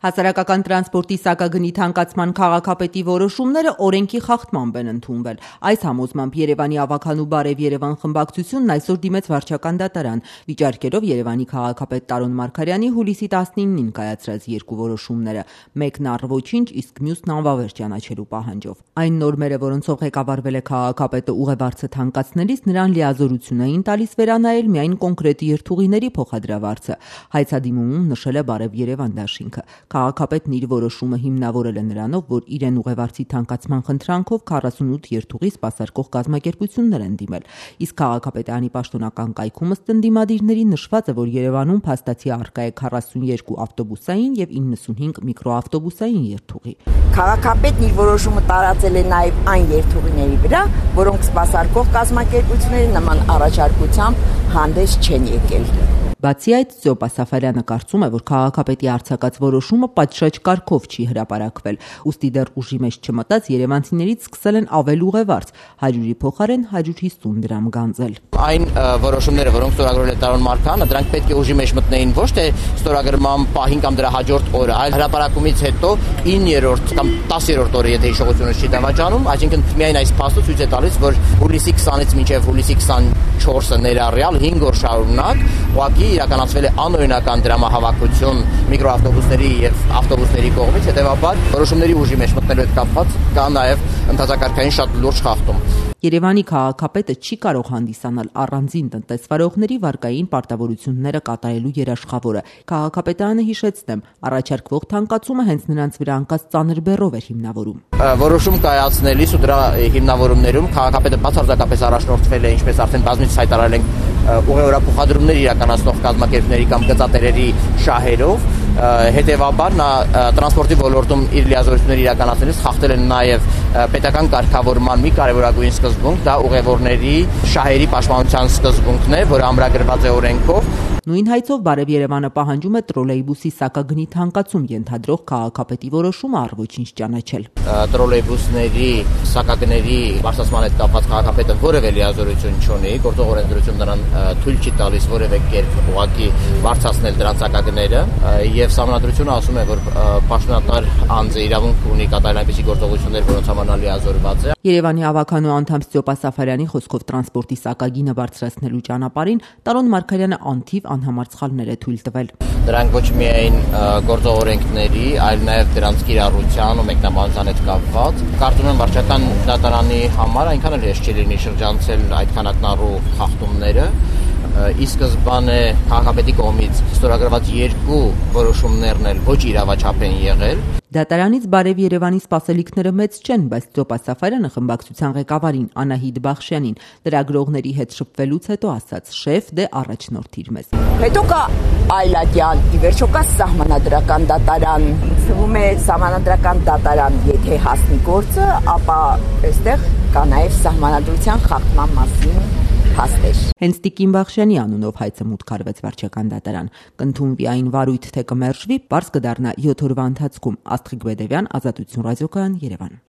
Հասարակական տրանսպորտի սակագնի թանկացման քաղաքապետի որոշումները օրենքի խախտմամբ են ընդունվել։ Այս համոզմամբ Երևանի ավագանու Բարև Երևան խմբակցությունն այսօր դիմեց վարչական դատարան, վիճարկելով Երևանի քաղաքապետ Տարոն Մարգարյանի հուլիսի 19-ին կայացրած երկու որոշումները, մեկն առ-ոչինչ, իսկ մյուսն անվավեր ճանաչելու պահանջով։ Այն նորմերը, որոնցով ղեկավարվել է քաղաքապետը ուղևարձը թանկացնելիս, նրան լիազորություն էին տալիս վերանայել միայն կոնկրետ երթուղիների փոխադրավարձը։ Հայցադիմումում նշել է Բարև Երևան դաշինքը։ Քաղաքապետն իր որոշումը հիմնավորել է նրանով, որ իրեն ուղևարձի թանկացման խնդրանքով 48 երթուղի սպասարկող կազմակերպություններ են դիմել, իսկ քաղաքապետարանի պաշտոնական կայքում ըստ ընդդիմադիրների նշված է, որ Երևանում փաստացի առկա է 42 ավտոբուսային եւ 95 միկրոավտոբուսային երթուղի։ Քաղաքապետն իր որոշումը տարածել է նաեւ այն երթուղիների վրա, որոնք սպասարկող կազմակերպությունների նման առաջարկությամբ հանդես չեն եկել։ Բացի այդ, Զոպա Սաֆարյանը կարծում է, որ քաղաքապետի արձակած որոշումը պատշաճ կարգով չի հրապարակվել, ուստի դեռ ուժի մեջ չմտած երևանցիներից սկսել են ավել ուղևարձ, 100-ի փոխարեն 150 դրամ գանձել։ Այն որոշումները, որոնք ստորագրել է Տարոն Մարգարյանը, դրանք պետք է ուժի մեջ մտնեին ոչ թե ստորագրման պահին կամ դրա հաջորդ օրը, այլ հրապարակումից հետո 9-րդ կամ 10-րդ օրը, եթե հիշողությունը չի դավաճանում, այսինքն միայն այս փաստը ցույց է տալիս, որ հուլիսի 20-ից մինչև հուլիսի 24-ը ներառյալ 5 օր շարունակ ուղղակի իրականացվել է անօրինական դրամահավաքություն միկրոավտոբուսների եւ ավտոբուսների կողմից, հետեւաբար որոշումների ուժի մեջ մտնելու հետ կապված կա նաեւ ընդհանրակարգային շատ լուրջ խախտում։ Երևանի քաղաքապետը չի կարող հանդիսանալ առանձին տնտեսվարողների վարկային պարտավորությունները կատարելու երաշխավորը։ Քաղաքապետարանը հիշեցնեմ, առաջարկվող թանկացումը հենց նրանց վրա անկած ծանր բեռով էր հիմնավորում։ Որոշում կայացնելիս ու դրա հիմնավորումներում քաղաքապետը բացարձակապես առաջնորդվել է, ինչպես արդեն բազմիցս հայտարարել ենք, ուղևորափոխադրումներ իրականացնող կազմակերպների կամ գծատերերի շահերով, հետևաբար նա տրանսպորտի ոլորտում իր լիազորությունները իրականացնելիս խախտել է նաև պետական կարգավորման մի կարևորագույն սկզբունք, դա ուղևորների շահերի պաշտպանության սկզբունքն է, որը ամրագրված է օրենքով։ Նույն հայցով Բարև Երևանը պահանջում է տրոլեյբուսի սակագնի թանկացում ենթադրող քաղաքապետի որոշումը առ-ոչինչ ճանաչել։ Տրոլեյբուսների սակագների բարձրացման հետ կապված քաղաքապետը որևէ լիազորություն չունի, գործող օրենսդրություն նրան թույլ չի տալիս որևէ կերպ ուղղակի բարձրացնել դրանց սակագները, եւ Սահմանադրությունը ասում է, որ պաշտոնատար անձը իրավունք ունի կատարել այնպիսի գործողություններ, որոնց համար նա լիազորված է։ Երևանի ավագանու անդամ Զոպա Սաֆարյանի խոսքով տրանսպորտի սակագինը բարձրացնելու ճանապարհին Տարոն Մարգարյանը անթիվ անհամարձխալներ է թույլ տվել։ Դրանք ոչ միայն գործող օրենքների, այլ նաև դրանց կիրառության ու մեկնաբանության հետ կապված։ Կարծում եմ վարչական դատարանի համար այնքան էլ հեշտ չի լինի շրջանցել այդ քանակնառու խախտումները։ Ի սկզբանե քաղաքապետի կողմից ստորագրված երկու որոշումներն էլ ոչ իրավաչափ են եղել։ Դատարանից Բարև Երևանի սպասելիքները մեծ չեն, բայց Զոպա Սաֆարյանը խմբակցության ղեկավարին Անահիտ Բախշյանին լրագրողների հետ շփվելուց հետո ասաց. «Շեֆ, դե առաջնորդիր մեզ»։ Հետո կա այլատյան, ի վերջո կա սահմանադրական դատարան։ Թվում է սահմանադրական դատարան, եթե հասնի գործը, ապա այստեղ կա նաև սահմանադրության խախտման մասին փաստեր։ Հենց Տիկին Բախշյանի անունով հայցը մուտք արվեց վարչական դատարան։ Կընդունվի այն վարույթ, թե կմերժվի, պարզ կդառնա 7 օրվա ընթացքում։ Աստղիկ Բեդևյան, Ազատություն ռադիոկայան, Երևան։